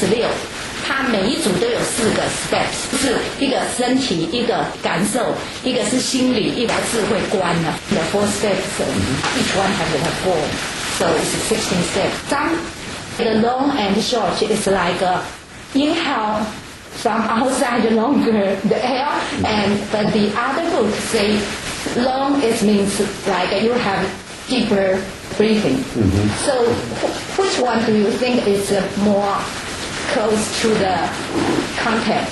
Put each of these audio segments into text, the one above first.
16，它每一组都有4个 steps， 是一个身体，一个感受，一个是心理，一个智慧观呢。The 4 steps, each one has a 4, so it's 16 steps. Some the long and short is like inhale from outside longer the air, but the other book say long it means like you have deeper breathing. So which one do you think is more close to the content?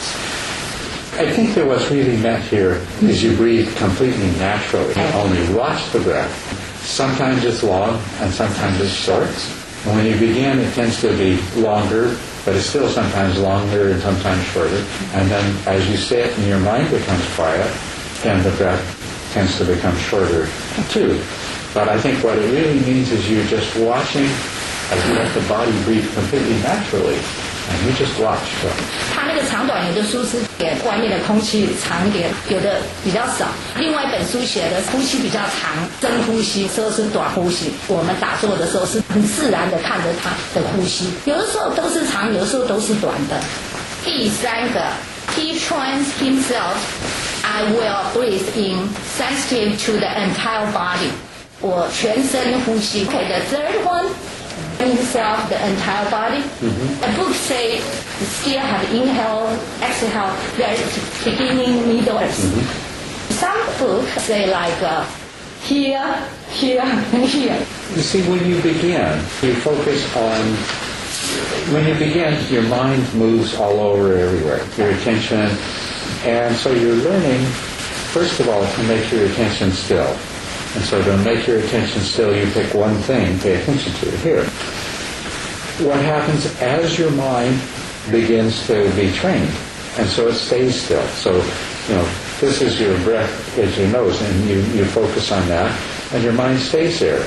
I think that what's really meant here is you breathe completely naturally and only watch the breath. Sometimes it's long and sometimes it's short. And when you begin, it tends to be longer, but it's still sometimes longer and sometimes shorter. And then as you sit and your mind becomes quiet, then the breath tends to become shorter too. But I think what it really means is you're just watching as you let the body breathe completely naturally, and you just watch. 它那个长短有的书是给外面的空气长一点，有的比较少。另外一本书写的呼吸比较长，深呼吸，说是短呼吸。我们打坐的时候是很自然的看着它的呼吸，有的时候都是长，有的时候都是短的。第3个 ，He trains himself. I will breathe in sensitive to the entire body. 我全身呼吸。Okay, the third one, himself, the entire body. The book say still have inhale, exhale, there's beginning, middle, end. Some books say like here, here, and here. You see, when you begin, you focus on, when you begin, your mind moves all over everywhere, your attention, and so you're learning, first of all, to make your attention still. And so to make your attention still, you pick one thing, pay attention to it here. What happens as your mind begins to be trained, and so it stays still. So, this is your breath as your nose, and you focus on that, and your mind stays there.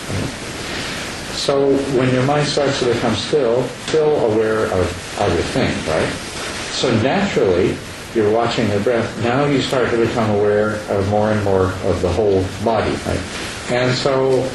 So when your mind starts to become still aware of other things, right? So naturally, you're watching the breath. Now you start to become aware of more and more of the whole body, right? And so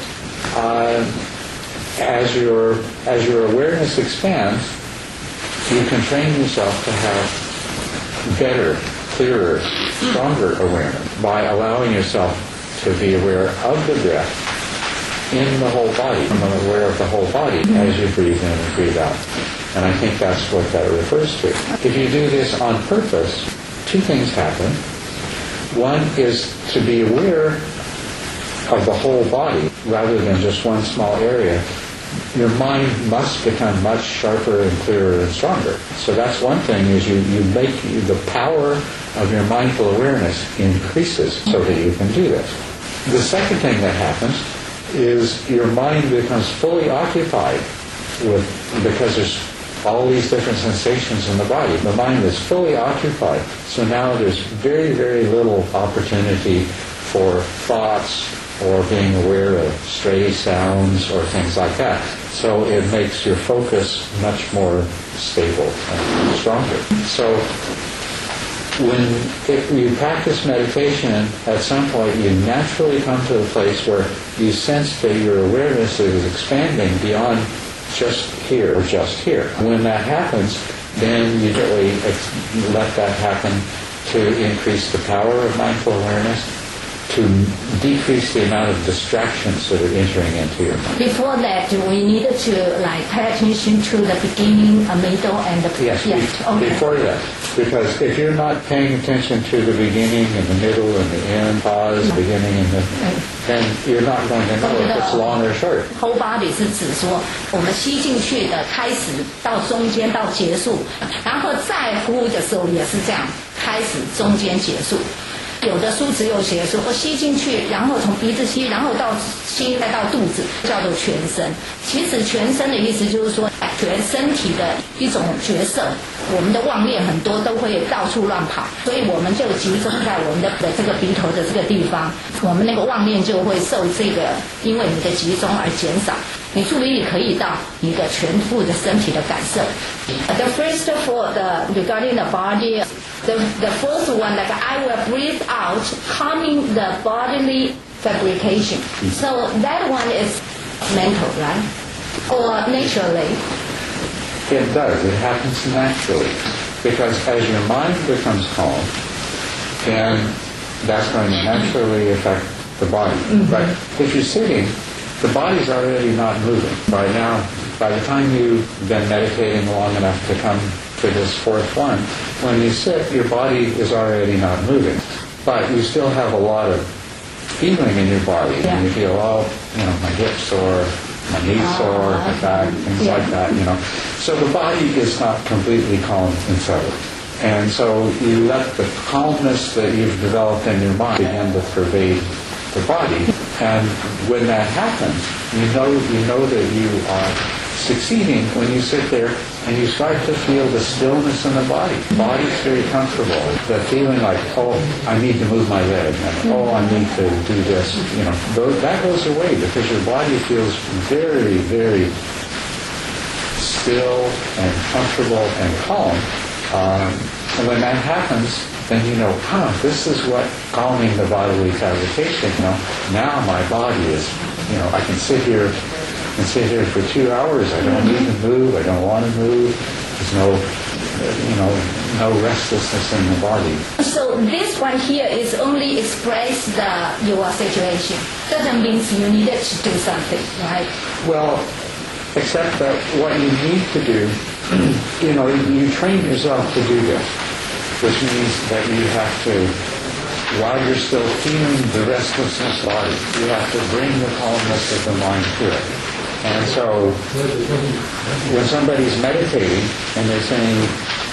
as your awareness expands, you can train yourself to have better, clearer, stronger awareness by allowing yourself to be aware of the breath in the whole body, aware of the whole body as you breathe in and breathe out. And I think that's what that refers to. If you do this on purpose, 2 things happen. One is to be aware of the whole body rather than just one small area. Your mind must become much sharper and clearer and stronger. So that's one thing, is you make the power of your mindful awareness increases so that you can do this. The second thing that happens is your mind becomes fully occupied because there's all these different sensations in the body. The mind is fully occupied, so now there's very, very little opportunity for thoughts or being aware of stray sounds or things like that. So it makes your focus much more stable and stronger. So if you practice meditation, at some point you naturally come to a place where you sense that your awareness is expanding beyond just here or just here. When that happens, then you really let that happen to increase the power of mindful awareness, to decrease the amount of distractions that are entering into your mind. Before that, we needed to pay attention to the beginning, a middle, and the yes. Okay. Before that, because if you're not paying attention to the beginning and the middle and the end, pause, beginning and the, then you're not going to know if it's long or short. Whole body 是指说我们吸进去的开始到中间到结束，然后再呼的时候也是这样，开始中间结束。有的书只有写说我吸进去，然后从鼻子吸，然后到心再到肚子，叫做全身。其实全身的意思就是说全身体的一种角色。我们的妄念很多都会到处乱跑，所以我们就集中在我们的这个鼻头的这个地方，我们那个妄念就会受这个因为你的集中而减少。你注意力可以到一个全部的身体的感受。The first for the regarding the body, the first one, like I will breathe out, calming the bodily fabrication. So that one is mental, right? Or naturally. It does. It happens naturally. Because as your mind becomes calm, then that's going to naturally affect the body. But if you're sitting, the body's already not moving. By now, by the time you've been meditating long enough to come to this fourth one, when you sit, your body is already not moving. But you still have a lot of feeling in your body. Yeah. And you feel, my hips sore, my knees sore, my back, things like that, So the body is not completely calm and settled. And so you let the calmness that you've developed in your mind begin to pervade the body. And when that happens, you know that you are succeeding when you sit there and you start to feel the stillness in the body. The body's very comfortable. The feeling like, I need to move my leg, and I need to do this, that goes away because your body feels very, very still and comfortable and calm. And when that happens, then this is what calming the bodily fabrication. Now my body is, I can sit here for 2 hours. I don't need to move. I don't want to move. There's no restlessness in the body. So this one here is only express your situation. Doesn't mean you needed to do something, right? Well, except that what you need to do, you train yourself to do this, which means that you have to, while you're still feeling the restlessness body, you have to bring the calmness of the mind to it. And so when somebody's meditating and they're saying,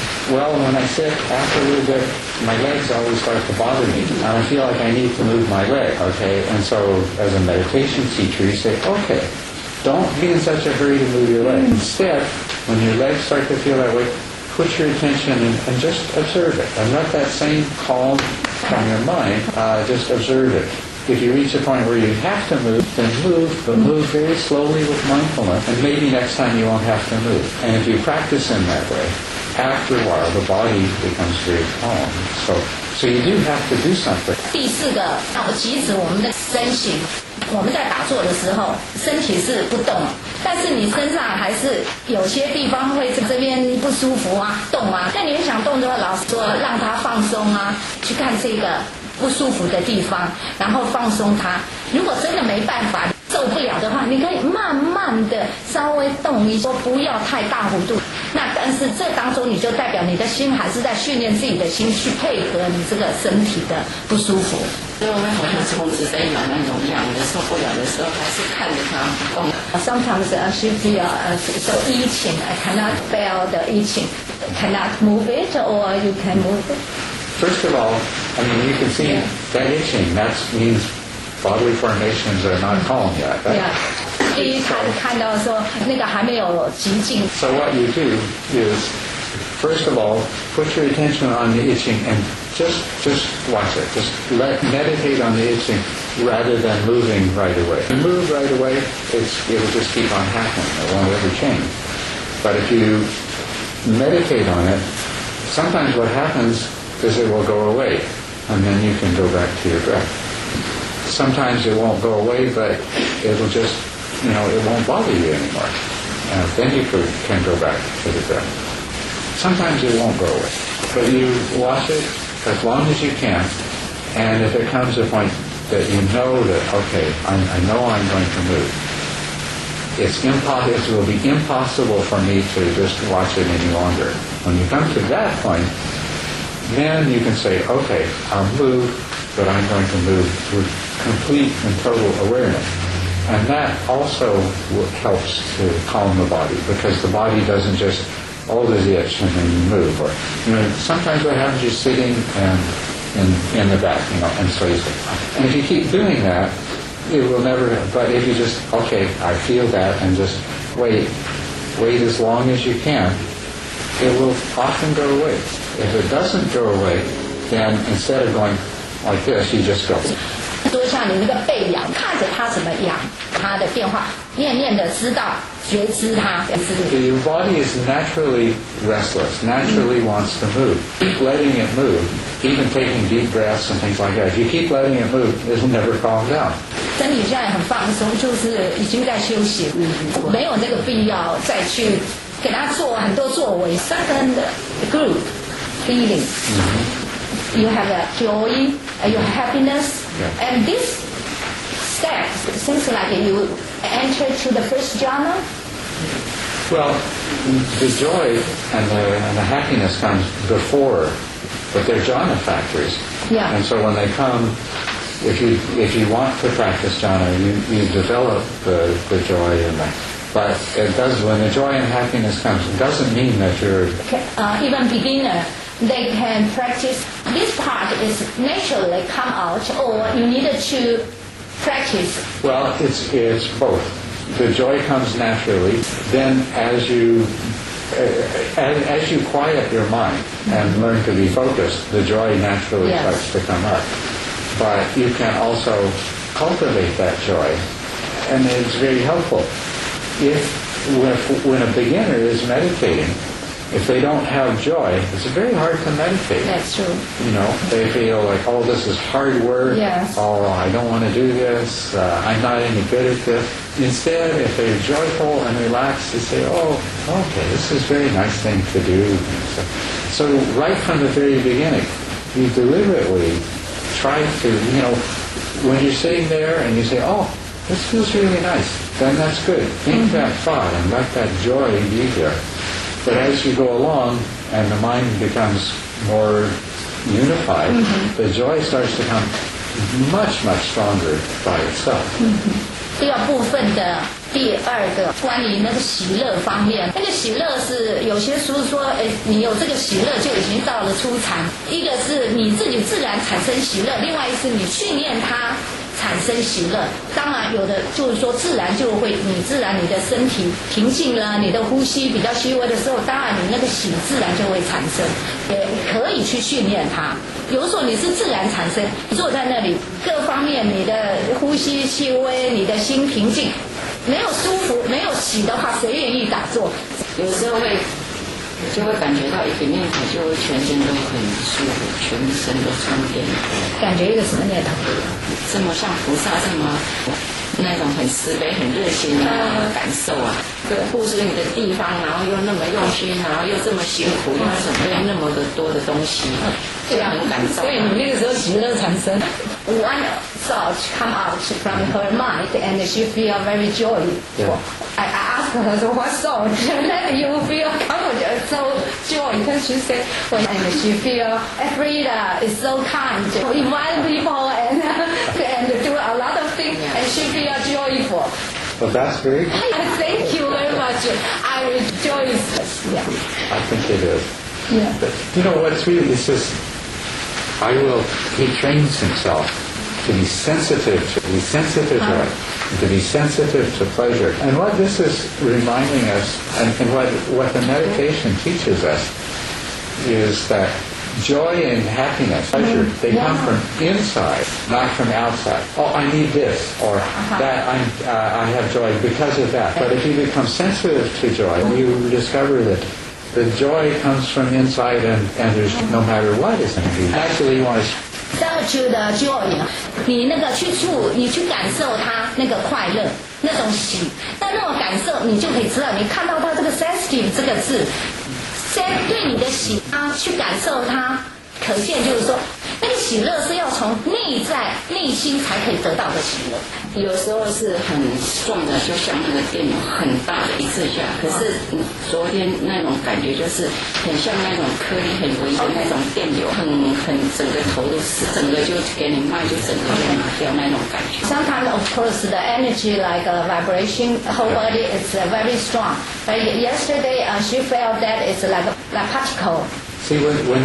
when I sit, after a little bit, my legs always start to bother me. And I feel like I need to move my leg, okay? And so as a meditation teacher, you say, okay, don't be in such a hurry to move your leg. Instead, when your legs start to feel that way, put your attention and just observe it. And let that same calm from your mind, just observe it. If you reach a point where you have to move, then move, but move very slowly with mindfulness, and maybe next time you won't have to move. And if you practice in that way, after a while, the body becomes very calm. So you do have to do something. 第四个，即使我们的身形，我们在打坐的时候，身体是不动，但是你身上还是有些地方会这边不舒服啊，动啊。那你想动的话，老师说让它放松啊，去看这个不舒服的地方，然后放松它。如果真的没办法受不了的话，你可以慢慢的稍微动一下，不要太大幅度。那但是这当中你就代表你的心还是在训练自己的心去配合你这个身体的不舒服。 所以我们好像虫子在咬那种痒的受不了的时候，还是看着它不动。 Sometimes she feel so itching. I cannot bear the itching. Cannot move it, or you can move it. First of all, you can see that itching. That means bodily formations are not calm yet. Right? Yeah. 第一看到说那个还没有极静。 So what you do is, first of all, put your attention on the itching and just watch it. Just meditate on the itching rather than moving right away. If you move right away, it'll just keep on happening. It won't ever change. But if you meditate on it, sometimes what happens is it will go away, and then you can go back to your breath. Sometimes it won't go away, but it'll just, it won't bother you anymore. And then you can go back to the breath. Sometimes it won't go away, but you watch it as long as you can, and if it comes to a point that you know that, okay, I know I'm going to move, it will be impossible for me to just watch it any longer. When you come to that point, then you can say, okay, I'll move, but I'm going to move with complete and total awareness. And that also helps to calm the body, because the body doesn't just, there's the itch, and then you move. Or, sometimes what happens, you're sitting in the back, and so you say, and if you keep doing that, it will never, but if you just, okay, I feel that, and just wait as long as you can, it will often go away. If it doesn't go away, then instead of going like this, you just go. 多像你那个背痒，看着它怎么痒，它的变化，念的知道，觉知它。 Your body is naturally restless, naturally wants to move. Keep letting it move, even taking deep breaths and things like that. If you keep letting it move, it'll never calm down. 身体现在很放松，就是已经在休息，没有这个必要再去跟给他做很多作为。Second group feeling. You have a joy, you have happiness, and this step seems like you enter to the first jhana. Well, the joy and the happiness comes before, but they're jhana factors. Yeah. And so when they come, if you want to practice jhana, you develop the joy and but it does, when the joy and happiness comes, it doesn't mean that you're even beginner, they can practice. This part is naturally come out, or you needed to practice. Well, it's both. The joy comes naturally. Then as you quiet your mind and learn to be focused, the joy naturally starts to come up. But you can also cultivate that joy, and it's very helpful. When a beginner is meditating, if they don't have joy, it's very hard to meditate. That's true. You know, they feel like, oh, this is hard work. Yes. Oh, I don't want to do this. I'm not any good at this. Instead, if they're joyful and relaxed, they say, oh, okay, this is a very nice thing to do. So right from the very beginning, you deliberately try to, when you're sitting there and you say, oh, this feels really nice, then that's good. Think that thought and let that joy be there. But as you go along and the mind becomes more unified, the joy starts to come much, much stronger by itself. 第二部分的第二个关于那个喜乐方面，那个喜乐是有些书说，你有这个喜乐就已经到了初禅。一个是你自己自然产生喜乐，另外一是你训练它产生喜乐。当然有的就是说自然就会，你自然你的身体平静了，你的呼吸比较细微的时候，当然你那个喜自然就会产生，也可以去训练它。有的时候你是自然产生，你坐在那里，各方面你的呼吸细微，你的心平静，没有舒服，没有喜的话，谁愿意打坐？ 有时候就会感觉到一个念头，就会全身都很舒服，全身都充电。 感觉一个什么念头？ 这么像菩萨这么那种很慈悲、很热心的感受啊，护持你的地方，然后又那么用心，然后又这么辛苦，又准备那么多的东西，这样很感动。 所以你那个时候喜乐产生。One thought come out from her mind, and she feel very joyful. Yeah. I asked her, so what thought? Then you feel comfortable, so joy. Then she said, and she feel Frida is so kind, invite people and do a lot of things, and she feel joyful. Well, that's very good. Thank you very much. I rejoice. Yeah. I think it is. Yeah. But, what's really, it's just, he trains himself to be sensitive to joy, to be sensitive to pleasure. And what this is reminding us, and what the meditation teaches us, is that joy and happiness, pleasure, they come from inside, not from outside. Oh, I need this, or that, I have joy because of that. But if you become sensitive to joy, you discover that the joy comes from inside, and there's no matter what is going to be. Actually, you want to to the joy， 你那个你去感受它那个快乐，那种喜，但那种感受你就可以知道，你看到它这个 sensitive 这个字，对你的喜去感受它，可见就是说，那个喜乐是要从内心才可以得到的喜乐。 有时候是很壮的，就像那个电流很大的一次下，可是昨天那种感觉就是很像那种颗粒很微的那种电流，很整个头都是，整个就给你脉就整个就拿掉那种感觉。 Sometimes, of course, the energy like a vibration, whole body is very strong. But yesterday, she felt that it's like a particle. see when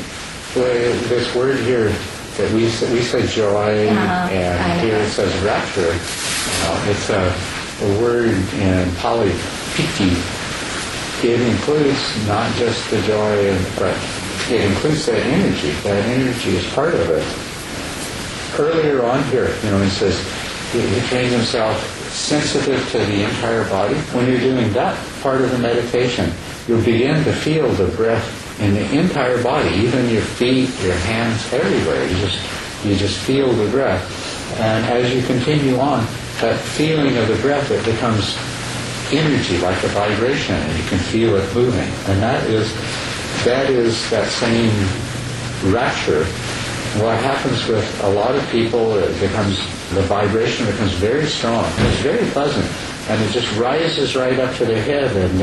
this word here. That we say joy, and here it says rapture. It's a word in Pali, piti. It includes not just the joy, but it includes that energy. That energy is part of it. Earlier on here, it says he trains himself sensitive to the entire body. When you're doing that part of the meditation, you'll begin to feel the breath in the entire body, even your feet, your hands, everywhere. You just feel the breath. And as you continue on, that feeling of the breath, it becomes energy, like a vibration, and you can feel it moving. And that is that same rapture. What happens with a lot of people, the vibration becomes very strong. It's very pleasant, and it just rises right up to their head, and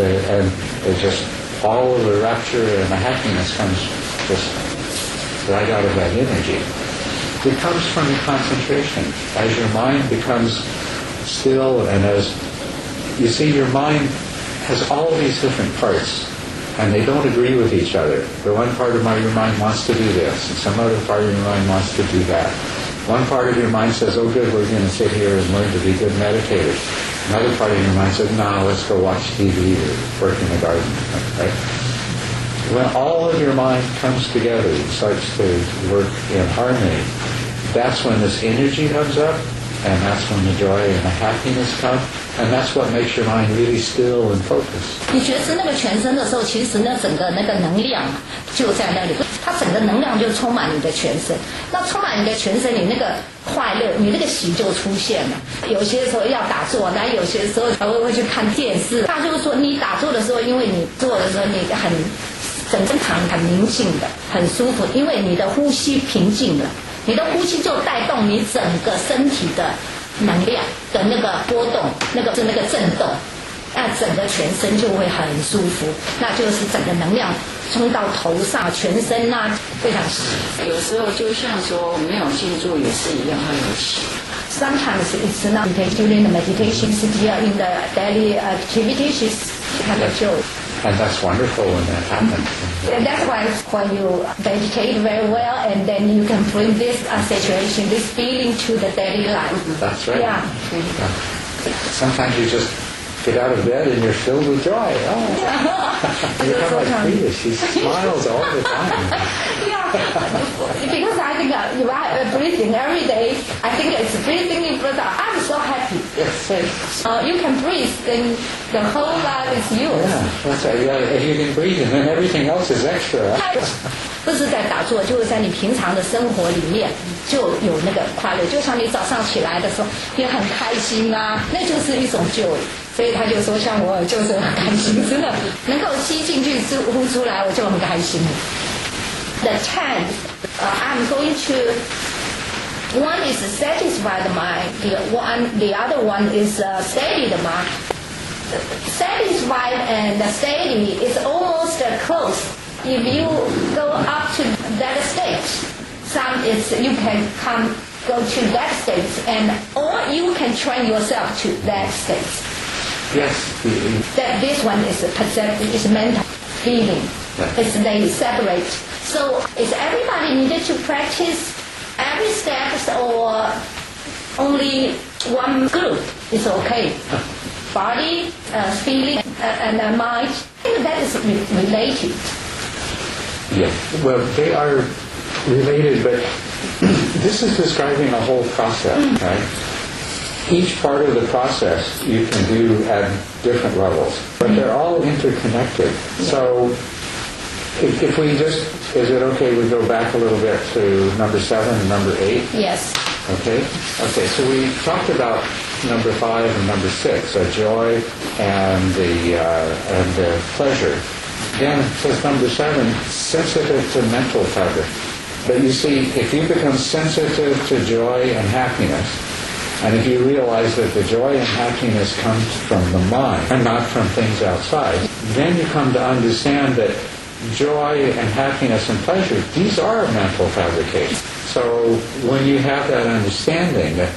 it just all of the rapture and the happiness comes just right out of that energy. It comes from the concentration. As your mind becomes still, and as you see, your mind has all these different parts, and they don't agree with each other. The one part of your mind wants to do this, and some other part of your mind wants to do that. One part of your mind says, oh good, we're going to sit here and learn to be good meditators. Another part of your mind says, no, let's go watch TV or work in the garden. Right? When all of your mind comes together and starts to work in harmony, that's when this energy comes up, and that's when the joy and the happiness come, and that's what makes your mind really still and focused. 你觉知那个全身的时候，其实那整个那个能量就在那里，它整个能量就充满你的全身。那充满你的全身，你那个快乐，你那个喜就出现了。有些时候要打坐，那有些时候还会去看电视。他就是说，你打坐的时候，因为你坐的时候你整个场很宁静的，很舒服，因为你的呼吸平静了。你的呼吸就带动你整个身体的能量的那个波动，那个震动，那整个全身就会很舒服，那就是整个能量冲到头上，全身啊非常喜。 有时候就像说没有静住也是一样，很有喜。 Sometimes it's not during the meditation, in the daily activities, it's kind of joy. And that's wonderful when that happens. And that's why when you meditate very well, and then you can bring this situation, this feeling to the daily life. That's right. Yeah. Sometimes you just get out of bed and you're filled with joy. Oh. You become like Frida. She smiles all the time. Yeah. Because I think if I breathing every day, I think it's breathing in breath. I'm so happy. Yes. You can breathe, then the whole life is yours. Yeah, that's right. If you can breathe, and then everything else is extra. 不是在打坐，就是在你平常的生活里面就有那个快乐。就像你早上起来的时候也很开心啊，那就是一种joy。所以他就说，像我就是很开心，真的能够吸进去呼出来，我就很开心。The 10th, I'm going to. One is satisfied mind. The other one is steady the mind. Satisfied and steady is almost close. If you go up to that stage, you can go to that stage, or you can train yourself to that stage. Yes. That this one is is mental feeling. It's they separate. So is everybody needed to practice every step, or only one group is okay? Body, feeling, and mind, that is related. Yeah. Well, they are related, but this is describing a whole process, right? Each part of the process you can do at different levels, but they're all interconnected. So if we is it okay we go back a little bit to number 7 and number 8? Yes. Okay, so we talked about number 5 and number 6, joy and the pleasure. Then it says number 7, sensitive to mental fabric. But you see, if you become sensitive to joy and happiness, and if you realize that the joy and happiness comes from the mind and not from things outside, then you come to understand that joy and happiness and pleasure, these are mental fabrications. So when you have that understanding that,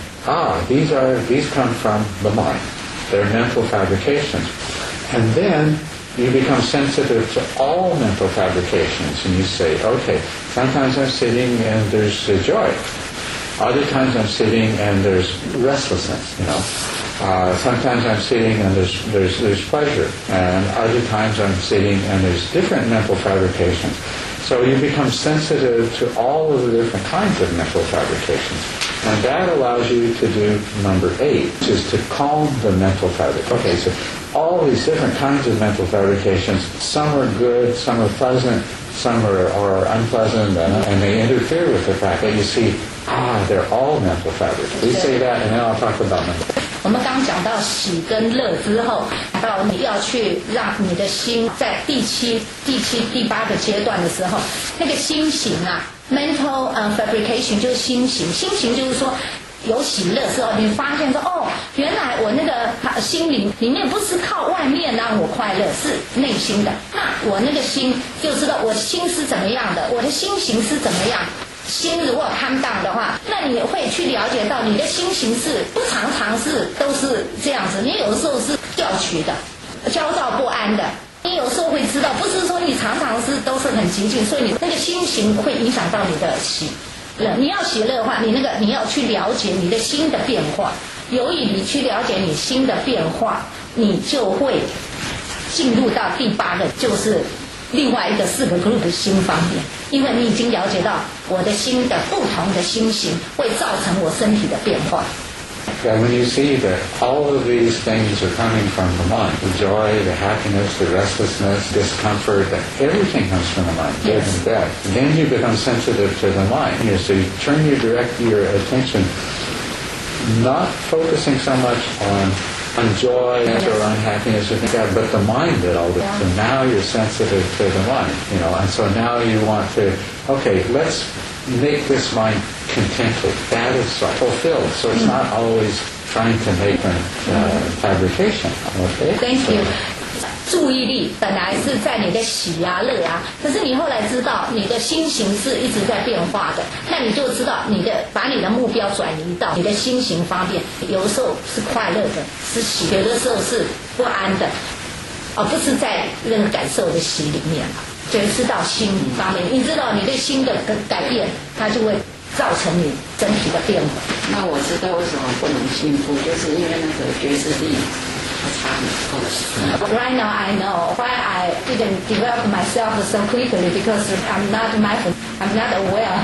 these come from the mind, they're mental fabrications. And then you become sensitive to all mental fabrications, and you say, okay, sometimes I'm sitting and there's joy. Other times I'm sitting and there's restlessness, sometimes I'm sitting and there's pleasure, and other times I'm sitting and there's different mental fabrications. So you become sensitive to all of the different kinds of mental fabrications. And that allows you to do number 8, which is to calm the mental fabric. Okay, so all these different kinds of mental fabrications, some are good, some are pleasant, some are unpleasant, and they interfere with the fact that you see, they're all mental fabrics. We say that, and then I'll talk about them. 我们刚讲到喜跟乐之后，到你要去让你的心在第八个阶段的时候，那个心形啊 ，mental fabrication 就是心形，心形就是说。有喜乐之后，你发现说哦，原来我那个心灵里面不是靠外面让我快乐，是内心的。那我那个心就知道我心是怎么样的，我的心形是怎么样。心如果看淡的话，那你会去了解到你的心形是不常是都是这样子，你有时候是调取的，焦躁不安的。你有时候会知道，不是说你常是都是很极静，所以你那个心形会影响到你的喜。你要喜乐的话，你要去了解你的心的变化。由于你去了解你心的变化，你就会进入到第八个，就是另外一个4个 group 的心方面。因为你已经了解到我的心的不同的心形会造成我身体的变化。 Yeah, when you see that all of these things are coming from the mind, the joy, the happiness, the restlessness, discomfort, that everything comes from the mind, good and bad. Then you become sensitive to the mind. So you turn your attention, not focusing so much on joy or unhappiness or things like that, but the mind that all this. So now you're sensitive to the mind, and so now you want to, okay, let's make this mind contented, satisfied, fulfilled. So it's not always trying to make fabrication. Okay? Thank you. 注意力本来是在你的喜啊乐啊，可是你后来知道你的心形是一直在变化的，那你就知道把你的目标转移到你的心形方面，有的时候是快乐的，是喜，有的时候是不安的，而不是在那个感受的喜里面。就是到心方面，你知道你对心的改变，它就会造成你整体的变化。 那我知道为什么不能幸福，就是因为那个觉知力差很多。 Right now I know why I didn't develop myself so quickly because I'm not mindful, I'm not aware.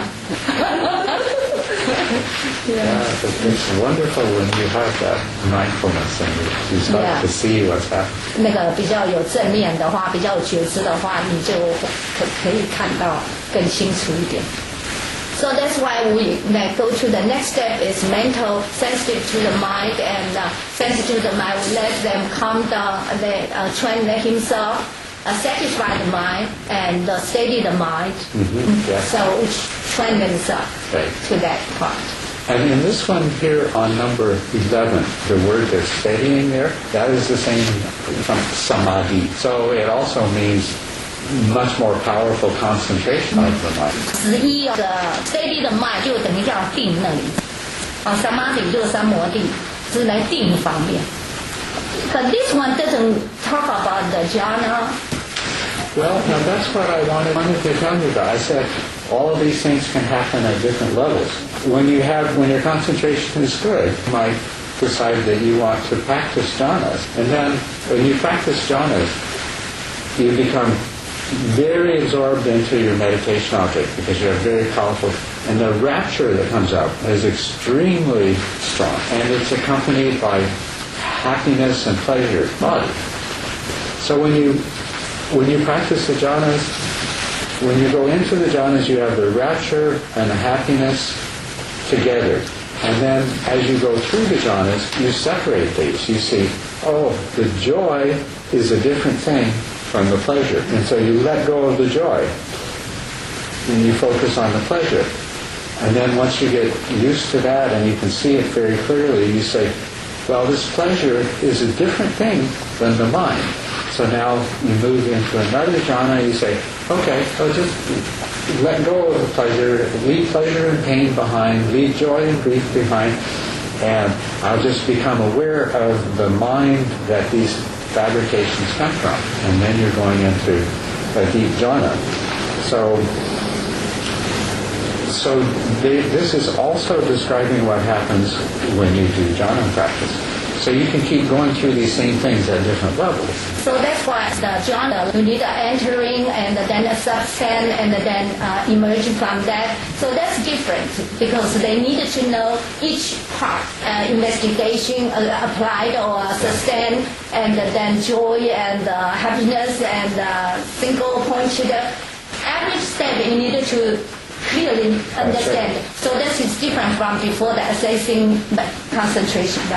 It's wonderful when you have that mindfulness and you start to see what's happening. 那个比较有正面的话，比较有觉知的话，你就可以看到更清楚一点。So that's why we go to the next step is mental, sensitive to the mind, and sensitive to the mind. We let them calm down, train himself, satisfy the mind, and steady the mind. So we train themselves to that part. And in this one here on number 11, the word that's steadying there, that is the same from samadhi. So it also means much more powerful concentration of the mind. 11的 steady 的 mind 就等于叫定那里，samadhi 就是三摩地，是来定方面。But this one doesn't talk about the jhana. Well, now that's what I wanted to tell you about. I said all of these things can happen at different levels. When your concentration is good, you might decide that you want to practice jhanas. And then when you practice jhanas, you become very absorbed into your meditation object because you have very powerful, and the rapture that comes out is extremely strong, and it's accompanied by happiness and pleasure, body. So when you practice the jhanas, when you go into the jhanas, you have the rapture and the happiness together. And then as you go through the jhanas, you separate these. You see, oh, the joy is a different thing from the pleasure. And so you let go of the joy and you focus on the pleasure. And then once you get used to that and you can see it very clearly, you say, well, this pleasure is a different thing than the mind. So now you move into another jhana, you say, okay, I'll just let go of the pleasure, leave pleasure and pain behind, leave joy and grief behind, and I'll just become aware of the mind that these fabrications come from. And then you're going into a deep jhana. So this is also describing what happens when you do jhana practice. So you can keep going through these same things at different levels. So that's why the jhana, you need entering and then a substand and then emerging from that. So that's different because they needed to know each part, investigation, applied or sustained, and then joy and happiness and single pointed. Every step you needed to clearly understand. Right. So this is different from before the assessing concentration, right?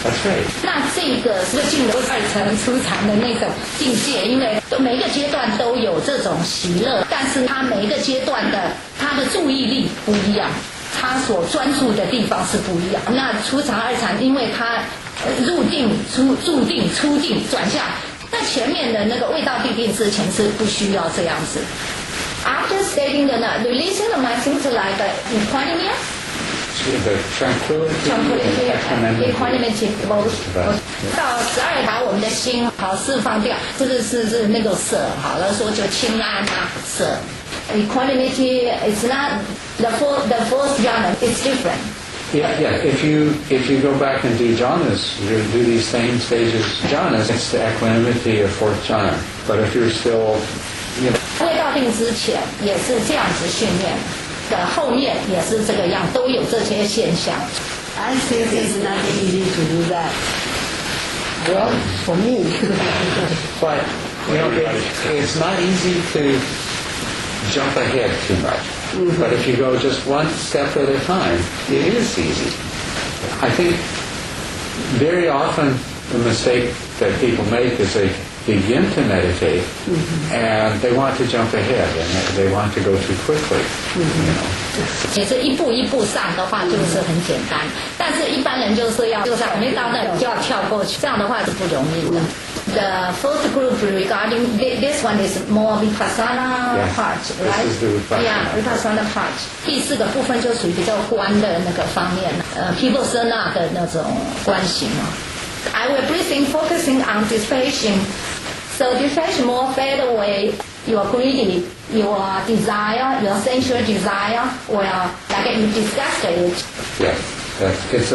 That's right. 那这个是进入二层出场的那种境界，因为每一个阶段都有这种喜乐，但是他每一个阶段的他的注意力不一样，他所专注的地方是不一样。那出场二场，因为他入定、入定、出定、转向，那前面的那个未到地定之前是不需要这样子。After stating the releasing the mind seems like equanimity. The tranquility, equanimity both. 到12条，我们的心好释放掉，是那个舍，好了说就清安啊，舍。Equanimity is not the fourth jhana. It's different. Yeah. If you go back and do jhanas, you do these same stages jhanas. It's the equanimity of fourth jhana. But if you're still, 未到定之前也是这样子训练的，后面也是这个样，都有这些现象。 I think it's not easy to do that. Well, for me. But it's not easy to jump ahead too much. Mm-hmm. But if you go just one step at a time, it is easy. I think very often the mistake that people make is they begin to meditate, and they want to jump ahead, and they want to go too quickly. You know. 其实一步一步上的话就是很简单，但是一般人就是要就是还没到那里就要跳过去，这样的话是不容易的。The fourth group regarding this one is more vipassana part, right? This is the vipassana. Yeah, vipassana part. 第四个部分就属于比较观的那个方面，vipassana 的那种观行啊。I will breathing focusing on dispassion. So dispassion more fade away your greedy, your desire, your sensual desire, or like you discussed it. Yeah, it's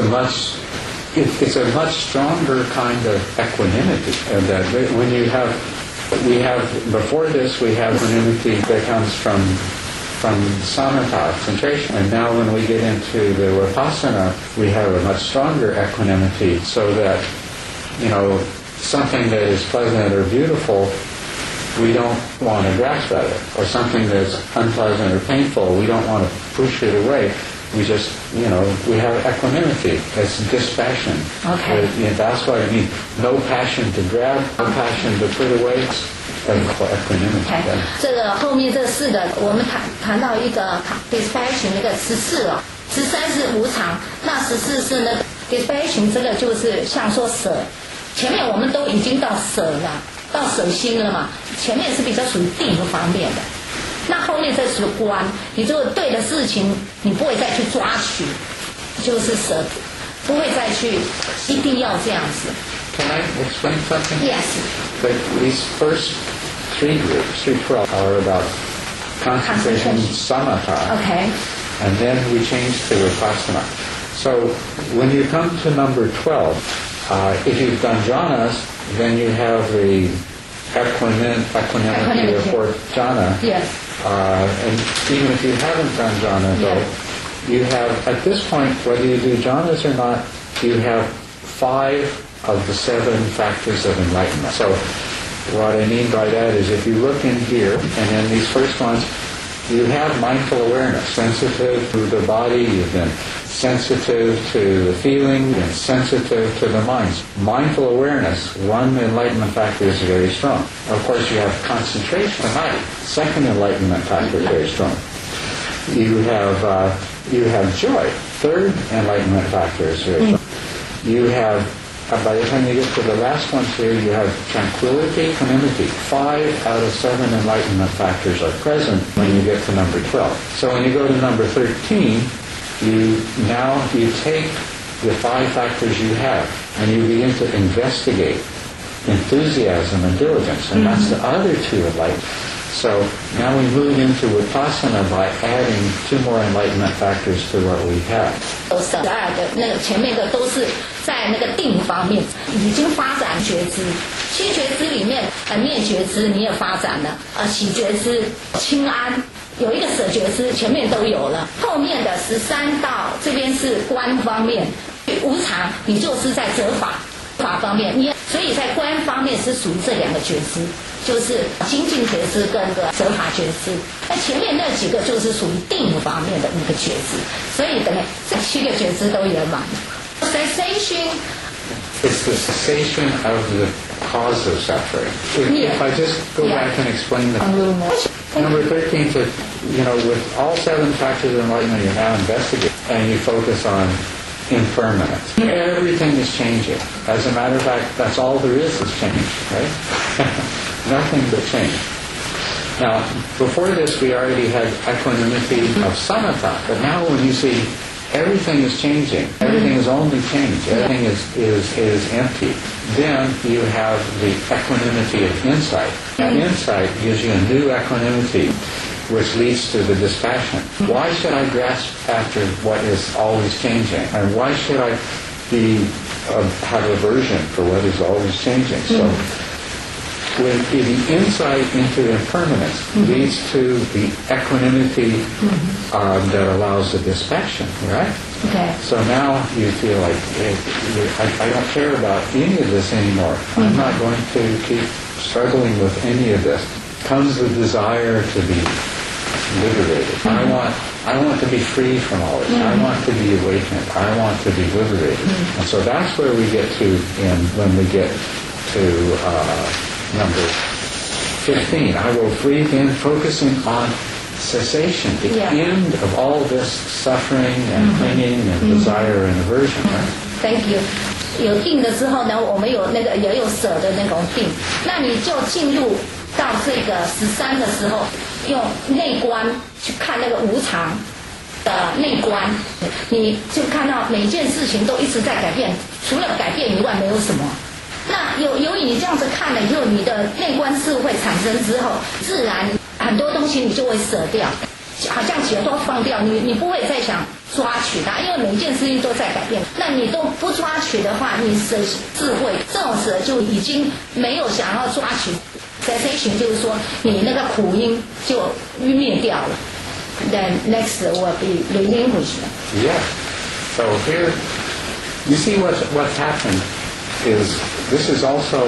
a much stronger kind of equanimity. And that when we have before this we have equanimity that comes from samatha, concentration, and now when we get into the vipassana, we have a much stronger equanimity, so that something that is pleasant or beautiful, we don't want to grasp at it, or something that's unpleasant or painful, we don't want to push it away. We just, we have equanimity. It's dispassion. Okay. That's what I mean. No passion to grab, no passion to put away. That's called equanimity. Okay. 这个后面这四个，我们谈到一个 dispassion 那个14哦，13是无常，那14是那个 dispassion 这个就是像说舍。前面我们都已经到舍了，到舍心了嘛。前面是比较属于定方面的，那后面这属于观。你就对的事情，你不会再去抓取，就是舍，不会再去一定要这样子。 Can I explain something? Yes. These first three groups, 312, are about concentration, samatha. Okay. And then we change to vipassana. So when you come to number 12, if you've done jhanas, then you have the equanimity of fourth jhana. Yes. And even if you haven't done jhana, though, you have, at this point, whether you do jhanas or not, you have 5 of the 7 factors of enlightenment. So what I mean by that is if you look in here, and in these first ones, you have mindful awareness, sensitive to the body, you've been sensitive to the feeling, and sensitive to the minds. Mindful awareness, one enlightenment factor is very strong. Of course, you have concentration, second enlightenment factor is very strong. You have joy, third enlightenment factor is very strong. You have, by the time you get to the last ones here, you have tranquility, equanimity. 5 out of 7 enlightenment factors are present when you get to number 12. So when you go to number 13, you take the 5 factors you have and you begin to investigate enthusiasm and diligence, and that's the other 2 enlightenment. So now we move into vipassana by adding 2 more enlightenment factors to what we have. 12的那个前面的都是在那个定方面已经发展觉知，七觉知里面念觉知你也发展了，喜觉知、清安。有一个舍觉知，前面都有了，后面的13到这边是观方面，无常你就是在责法方面，所以在观方面是属于这2个觉知，就是精进觉知跟个责法觉知。那前面那几个就是属于定方面的5个觉知，所以等于这7个觉知都圆满。Sensation It's the cessation of the cause of suffering. If I just go back and explain the number 13, with all 7 factors of enlightenment you're now investigating, and you focus on impermanence. Everything is changing. As a matter of fact, that's all there is change, right? Nothing but change. Now, before this, we already had equanimity of samatha, but now when you see everything is changing, everything is only change, everything is empty, then you have the equanimity of insight. And insight gives you a new equanimity, which leads to the dispassion. Why should I grasp after what is always changing? And why should I have aversion for what is always changing? So, when the insight into impermanence leads to the equanimity that allows the dispassion, right? Okay. So now you feel like, I don't care about any of this anymore. I'm not going to keep struggling with any of this. Comes the desire to be liberated. I want to be free from all this. I want to be awakened. I want to be liberated. And so that's where we get to when we get to number 15. I will breathe in, focusing on cessation, the end of all this suffering and clinging and desire and aversion. Right? Thank you. 有定的之后呢，我们也有舍的那种定，那你就进入到这个13的时候，用内观去看那个无常的内观，你就看到每件事情都一直在改变，除了改变以外没有什么。那由于你这样子看了以后，你的内观智慧产生之后，自然很多东西你就会舍掉，好像解脱放掉，你不会再想抓取它，因为每一件事情都在改变。那你都不抓取的话，你舍智慧，这种舍就已经没有想要抓取。cessation 就是说你那个苦因就灭掉了。Then next will be relinquishment. Yeah. So here, you see what's happened is this is also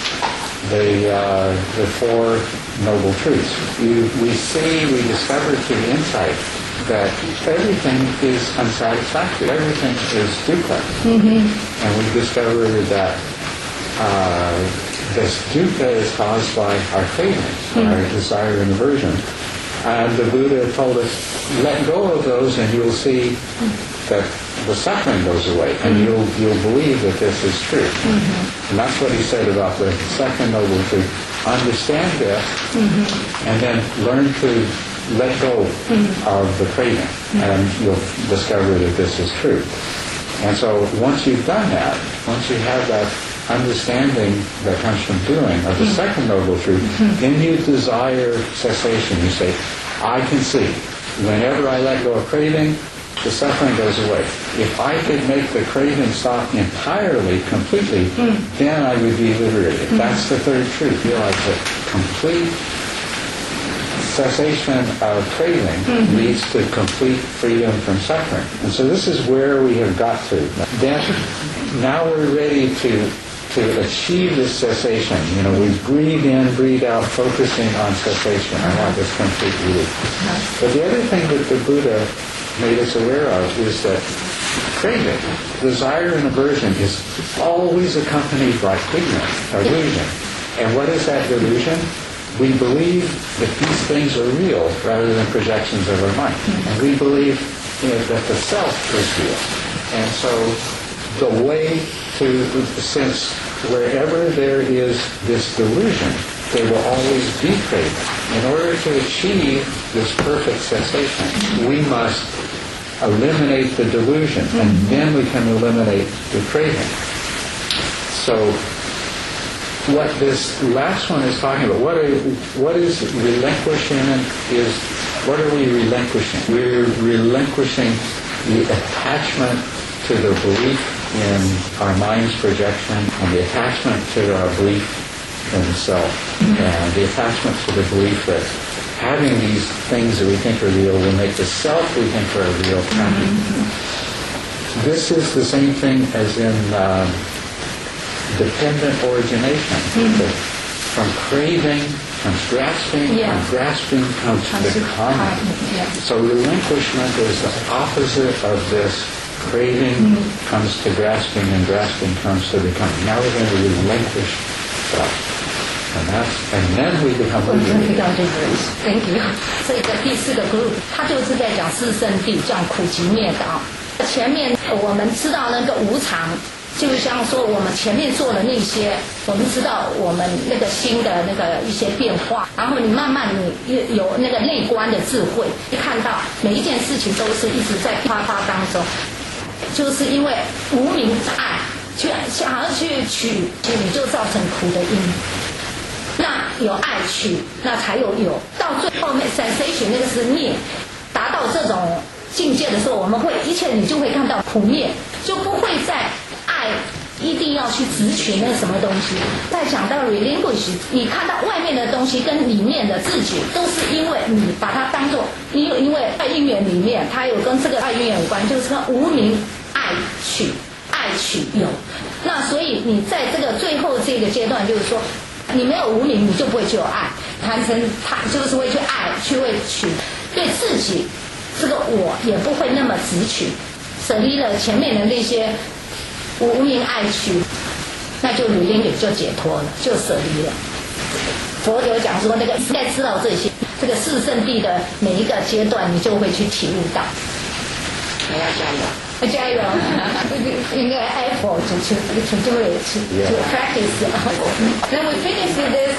the 4 noble truths. We discover through insight that everything is unsatisfactory. Everything is dukkha. And we discover that this dukkha is caused by our cravings, our desire and aversion. And the Buddha told us, let go of those and you'll see that the suffering goes away, and you'll believe that this is true. And that's what he said about the second noble truth. Understand this, and then learn to let go of the craving, and you'll discover that this is true. And so once you've done that, once you have that understanding that comes from doing of the second noble truth, then you desire cessation. You say, I can see, whenever I let go of craving, the suffering goes away. If I could make the craving stop entirely, completely, then I would be liberated. That's the third truth. Realize that complete cessation of craving leads to complete freedom from suffering. And so this is where we have got to. Then, now we're ready to achieve this cessation. We breathe in, breathe out, focusing on cessation. I want this complete relief. But the other thing that the Buddha made us aware of is that craving, desire and aversion is always accompanied by ignorance, delusion. And what is that delusion? We believe that these things are real rather than projections of our mind. And we believe that the self is real. And so the way to, since wherever there is this delusion, there will always be craving. In order to achieve this perfect cessation, we must eliminate the delusion, and then we can eliminate the craving. So what this last one is talking about, what is relinquishing is, what are we relinquishing? We're relinquishing the attachment to the belief in our mind's projection, and the attachment to our belief in the self, and the attachment to the belief that having these things that we think are real will make the self we think are real happy. This is the same thing as in dependent origination. From craving comes grasping, from grasping comes becoming. So relinquishment is the opposite of this craving comes to grasping, and grasping comes to becoming. Now we're going to relinquish stuff. And then we become liberated. Thank you. 这个第4个 group， 它就是在讲四圣谛，讲苦集灭道。前面我们知道那个无常，就像说我们前面做的那些，我们知道我们那个心的那个一些变化，然后你慢慢你有那个内观的智慧，看到每一件事情都是一直在发当中，就是因为无明爱去想要去取，你就造成苦的因。那有爱取，那才有，到最后面 sensation 那个是灭，达到这种境界的时候，我们会一切你就会看到苦灭，就不会再爱一定要去执取那个什么东西。再讲到 relinquish， 你看到外面的东西跟里面的自己，都是因为你把它当作你有，因为爱因缘里面它有跟这个爱因缘有关，就是说无明爱取有。那所以你在这个最后这个阶段，就是说。你没有无明，你就不会去有爱，贪嗔他就是会去爱，去会取，对自己这个我也不会那么执取，舍离了前面的那些无明爱取，那就relinquish就解脱了，就舍离了。佛有讲说那个应该知道这些，这个四圣谛的每一个阶段，你就会去体悟到。 还要加油。 加油！应该 effort to do it to practice. Then we finish this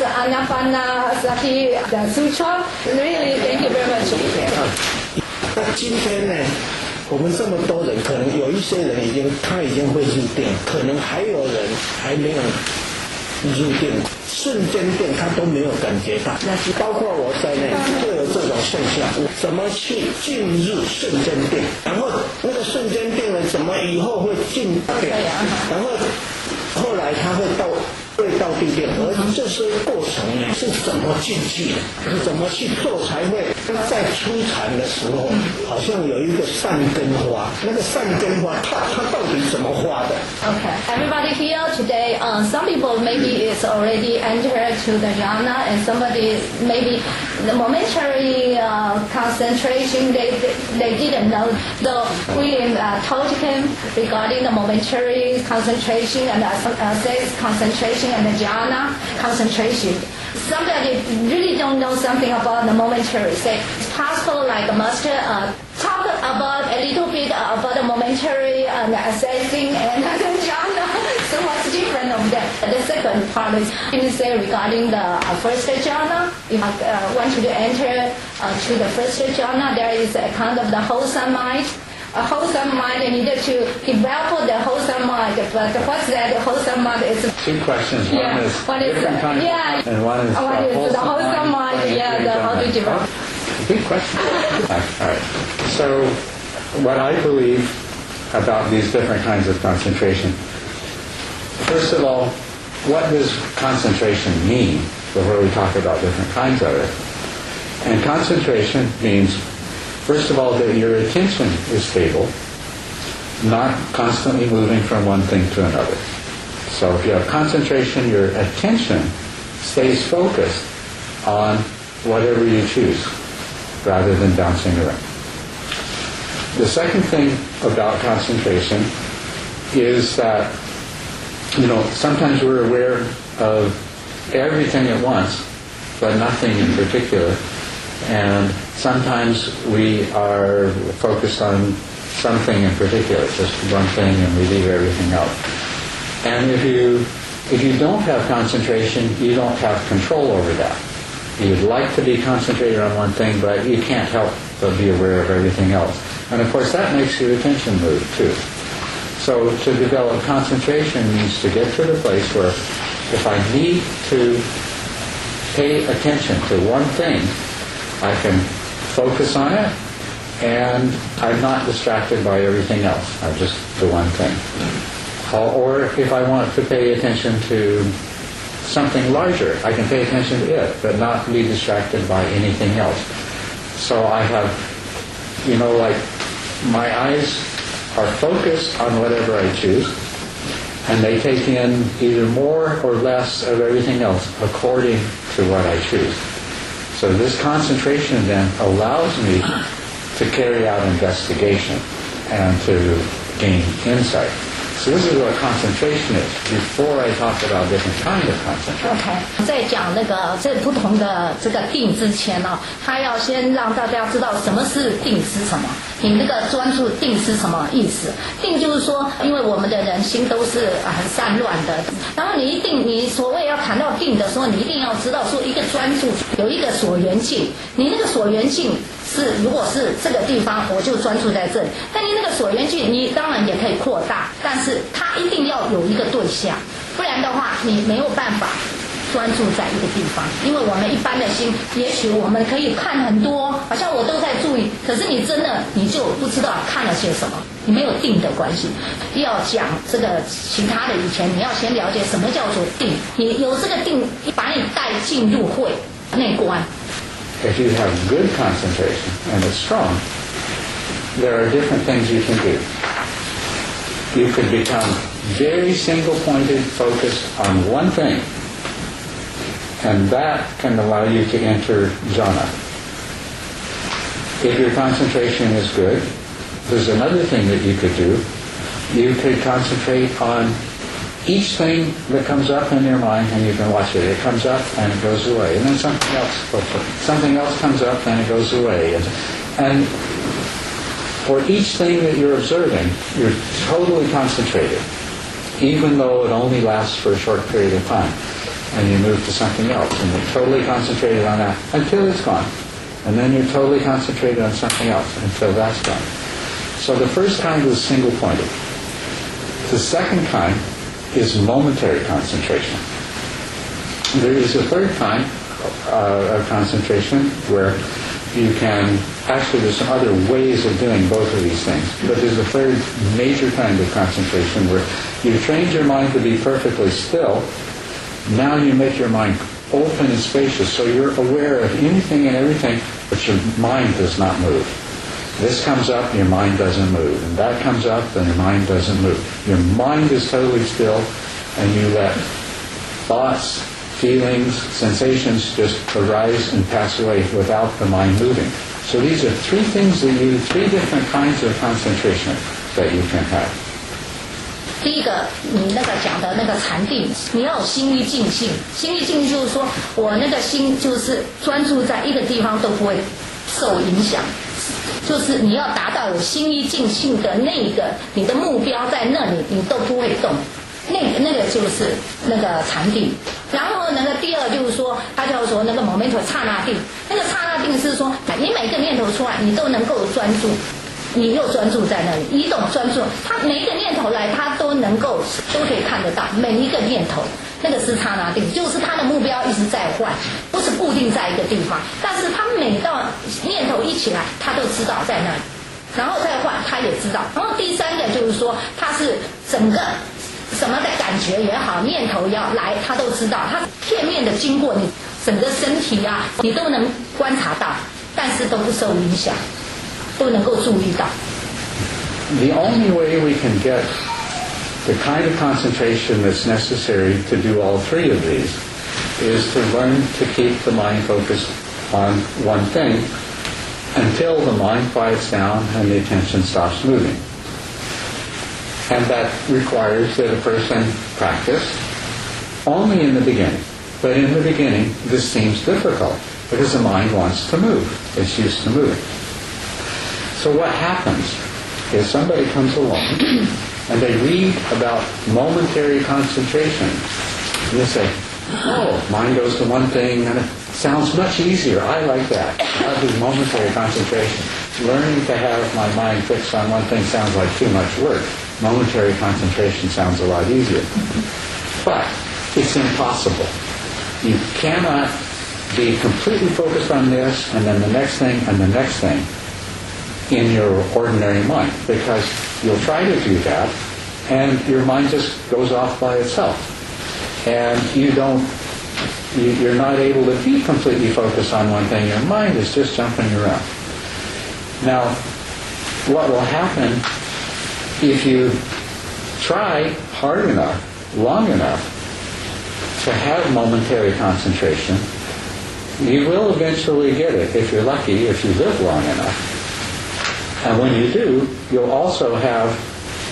Anapanasati Sutra. Really, thank you very much. 那今天呢，我们这么多人，可能有一些人他已经会入定，可能还有人还没有入定。瞬间定他都没有感觉到，包括我在内就有这种现象。怎么去进入瞬间定？然后那个瞬间定了，怎么以后会进定？然后后来他会到地定，而这些过程呢是怎么进去的？是怎么去做才会在初禅的时候，好像有一个善根花，那个善根花它到底怎么花的 ？Okay, everybody here today. Some people maybe is already entered to the jhana, and somebody maybe the momentary concentration they didn't know. So William told him regarding the momentary concentration and says concentration and the jhana concentration. Somebody really don't know something about the momentary. Say it's possible like a master talk about a little bit about the momentary assessing and the jhana. So what's different of that? The second part is say regarding the first jhana. If I want you to enter to the first jhana, there is a kind of the wholesome mind. A wholesome mind, and needed to develop the wholesome mind. But what's that? The wholesome mind is 2 questions. One is different kind of mind, and one is the wholesome mind. Yeah, how to develop. Big question. All right. So, what I believe about these different kinds of concentration. First of all, what does concentration mean before we talk about different kinds of it? And concentration means, first of all, that your attention is stable, not constantly moving from one thing to another. So if you have concentration, your attention stays focused on whatever you choose, rather than bouncing around. The second thing about concentration is that, sometimes we're aware of everything at once, but nothing in particular. And sometimes we are focused on something in particular, just one thing, and we leave everything else. And if you don't have concentration, you don't have control over that. You'd like to be concentrated on one thing, but you can't help but be aware of everything else. And of course that makes your attention move too. So to develop concentration means to get to the place where if I need to pay attention to one thing, I can focus on it, and I'm not distracted by everything else. I'm just the one thing. Or if I want to pay attention to something larger, I can pay attention to it, but not be distracted by anything else. So I have, like my eyes are focused on whatever I choose, and they take in either more or less of everything else according to what I choose. So this concentration then allows me to carry out investigation and to gain insight. So this is what concentration is, before I talk about different kinds of concentration. OK， 在讲那个这不同的这个定之前呢，他要先让大家知道什么是定是什么。你那个专注定是什么意思？定就是说，因为我们的人心都是很散乱的，然后你一定，你所谓要谈到定的时候，你一定要知道说一个专注有一个所缘境，你那个所缘境是如果是这个地方，我就专注在这里。但你那个所缘境，你当然也可以扩大，但是它一定要有一个对象，不然的话你没有办法专注在一个地方。因为我们一般的心，也许我们可以看很多，好像我都在注意，可是你真的你就不知道看了些什么，你没有定的关系。要讲这个其他的以前，你要先了解什么叫做定，你有这个定，把你带进入会内观。 If you have good concentration and it's strong, there are different things you can do. You could become very single-pointed, focused on one thing, and that can allow you to enter jhana. If your concentration is good, there's another thing that you could do. You could concentrate on each thing that comes up in your mind, and you can watch it. It comes up and it goes away, and then something else comes up and it goes away, and for each thing that you're observing, you're totally concentrated, even though it only lasts for a short period of time, and you move to something else, and you're totally concentrated on that until it's gone, and then you're totally concentrated on something else until that's gone. So the first kind was single-pointed. The second kind is momentary concentration. There is a third kind of concentration where you can, actually there's some other ways of doing both of these things, but there's a third major kind of concentration where you trained your mind to be perfectly still. Now you make your mind open and spacious, so you're aware of anything and everything, but your mind does not move. This comes up, your mind doesn't move. And that comes up, and your mind doesn't move. Your mind is totally still, and you let thoughts, feelings, sensations just arise and pass away without the mind moving. So these are three different kinds of concentration that you can have. 第一个，你那个讲的那个禅定，你要有心意静性。心意静性就是说我那个心就是专注在一个地方都不会受影响。就是你要达到有心意静性的那个，你的目标在那里，你都不会动，那个就是那个禅定。然后那个第二就是说，它叫做那个 momento 刹那定。那个刹那定是说，你每个念头出来，你都能够专注，你又专注在那里，移动专注，它每一个念头来，它都可以看得到每一个念头。那个是刹那定，就是他的目标一直在换，不是固定在一个地方，但是他每到念头一起来，他都知道在那里，然后再换，他也知道。然后第三个就是说，他是整个什么的感觉也好，念头要来，他都知道，他片面的经过你整个身体啊，你都能观察到，但是都不受影响，都能够注意到。 The only way we can get the kind of concentration that's necessary to do all three of these is to learn to keep the mind focused on one thing until the mind quiets down and the attention stops moving. And that requires that a person practice only in the beginning. But in the beginning, this seems difficult because the mind wants to move. It's used to moving. So what happens is somebody comes along and they read about momentary concentration. And they say, oh, mind goes to one thing and it sounds much easier. I like that. I'll do momentary concentration. Learning to have my mind fixed on one thing sounds like too much work. Momentary concentration sounds a lot easier. But it's impossible. You cannot be completely focused on this and then the next thing and the next thing in your ordinary mind, because you'll try to do that and your mind just goes off by itself and you're not able to be completely focused on one thing. Your mind is just jumping around. Now what will happen if you try hard enough, long enough to have momentary concentration? You will eventually get it if you're lucky, if you live long enough. And when you do, you'll also have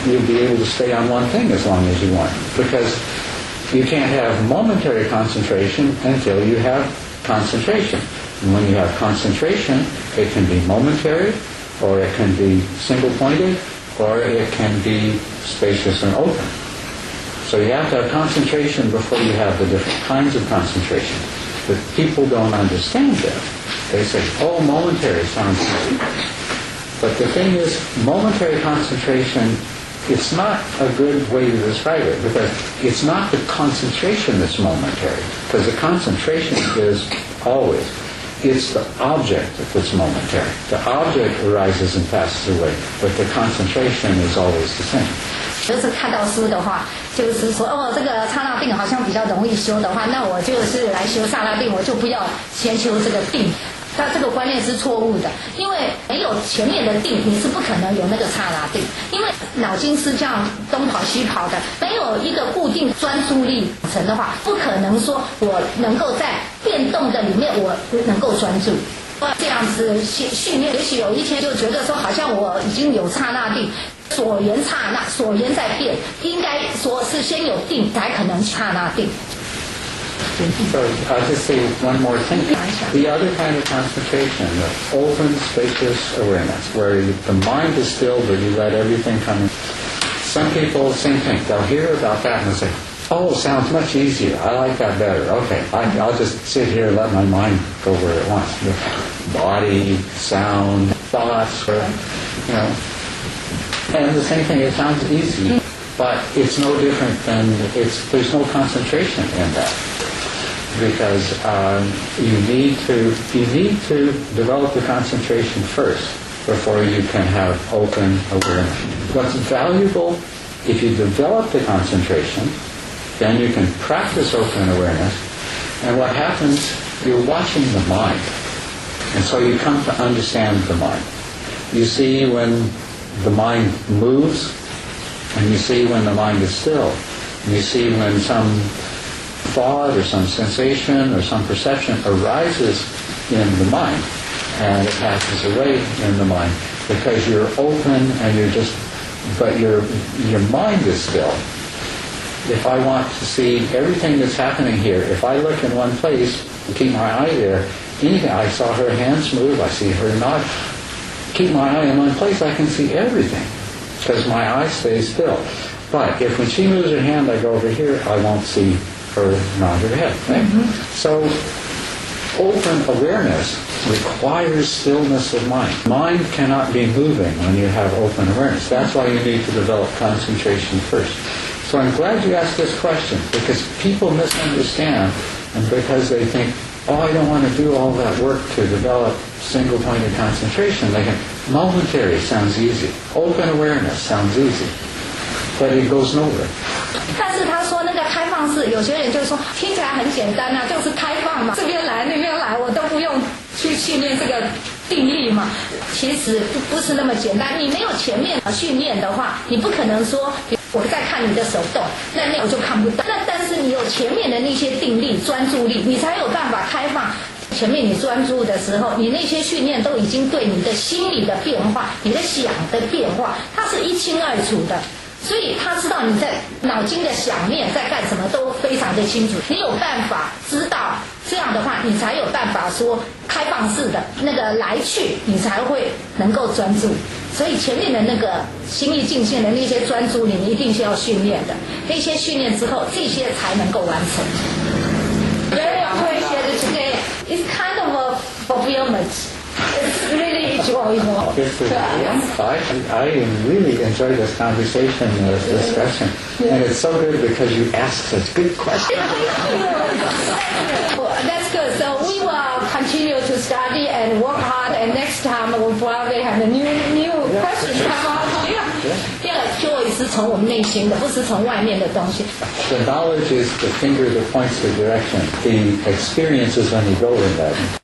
you'll be able to stay on one thing as long as you want. Because you can't have momentary concentration until you have concentration. And when you have concentration, it can be momentary, or it can be single-pointed, or it can be spacious and open. So you have to have concentration before you have the different kinds of concentration. But people don't understand that. They say, oh, momentary sounds easy. But the thing is, momentary concentration, it's not a good way to describe it, because it's not the concentration that's momentary, because the concentration is always. It's the object that's momentary. The object arises and passes away, but the concentration is always the same. 就是看到书的话，就是说哦，这个刹那定好像比较容易修的话，那我就是来修刹那定，我就不要先修这个定。他这个观念是错误的，因为没有前面的定，你是不可能有那个刹那定。因为脑筋是这样东跑西跑的，没有一个固定专注力成的话，不可能说我能够在变动的里面我能够专注。这样子训练，也许有一天就觉得说，好像我已经有刹那定，所缘刹那，所缘在变，应该说是先有定，才可能刹那定。 So I'll just say one more thing. The other kind of concentration, the open, spacious awareness, where the mind is still, but you let everything come in. Some people, same thing. They'll hear about that and they'll say, oh, sounds much easier. I like that better. Okay, I'll just sit here and let my mind go where it wants. Body, sound, thoughts, And the same thing, it sounds easy, but it's no different than, there's no concentration in that. Because you need to develop the concentration first before you can have open awareness. What's valuable, if you develop the concentration, then you can practice open awareness, and what happens, you're watching the mind, and so you come to understand the mind. You see when the mind moves, and you see when the mind is still, and you see when some thought or some sensation or some perception arises in the mind and it passes away in the mind because you're open and but your mind is still. If I want to see everything that's happening here, if I look in one place and keep my eye there, anything, I saw her hands move, I see her nod, keep my eye in one place, I can see everything because my eye stays still. But if when she moves her hand, I go over here, I won't see her nod her head. Right? Mm-hmm. So open awareness requires stillness of mind. Mind cannot be moving when you have open awareness. That's why you need to develop concentration first. So I'm glad you asked this question, because people misunderstand, and because they think, oh, I don't want to do all that work to develop single-pointed concentration. They think, momentary sounds easy. Open awareness sounds easy. But it goes nowhere. 但是他说那个开放式，有些人就说听起来很简单啊，就是开放嘛，这边来那边来，我都不用去训练这个定力嘛。其实不是那么简单，你没有前面训练的话，你不可能说我在看你的手动，那我就看不到。但是你有前面的那些定力、专注力，你才有办法开放。前面你专注的时候，你那些训练都已经对你的心理的变化、你的想的变化，它是一清二楚的。所以他知道你在脑筋的想念在干什么都非常的清楚，你有办法知道，这样的话你才有办法说开放式的那个来去，你才会能够专注。所以前面的那个心意境界的那些专注力，你一定是要训练的。那些训练之后，这些才能够完成。Very appreciated today. It's kind of a fulfillment. It's really enjoyable. I really enjoy this conversation, this discussion. And it's so good because you ask such good questions. That's good. So we will continue to study and work hard, and next time we'll probably have a new question come up. Yeah, joy 是从我们内心的，不是从外面的东西。 The knowledge is the finger that points the direction. The experience is when you go in that.